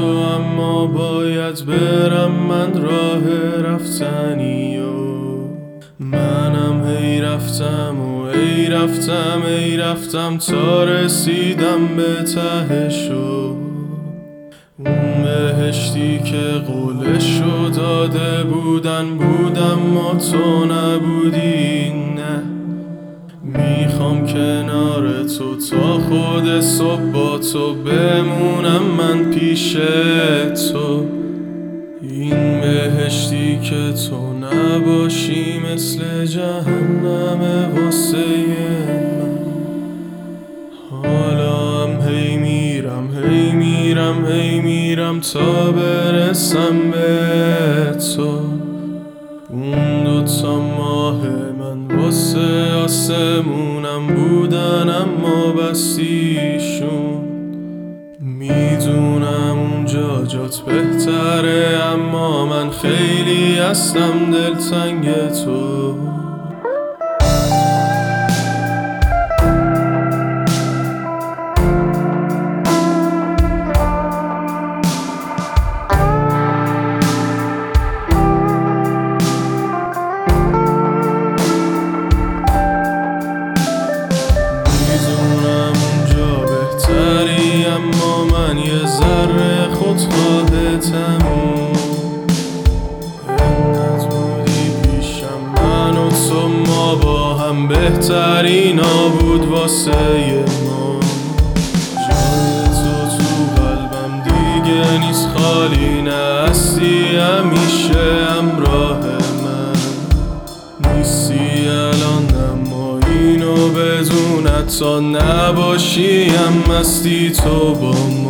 اما باید برم من راه رفتنی و منم هی رفتم و ای رفتم تا رسیدم به تهشو. اون بهشتی که قولشو داده بودم ما تو نبودی. نه میخوام کنار تو تا خود صبح با تو بمونم من پیش تو. این بهشتی که تو نباشی مثل جهنم واسه من. حالا هم هی میرم تا برسم به تو. اون دوتا ماه من واسه آسمونم بودن اما بستیشون. میدونم اونجا جات بهتره اما من خیلی هستم دلتنگ تو. اما من یه ذره خودخواهتم. انت بودی پیشم من و تو، ما با هم بهترینا بود واسه ما. جای تو قلبم دیگه نیست خالی، نه هستی همیشه همراه من. نیستی الان اما اینو بدون تا نباشی هم هستی تو با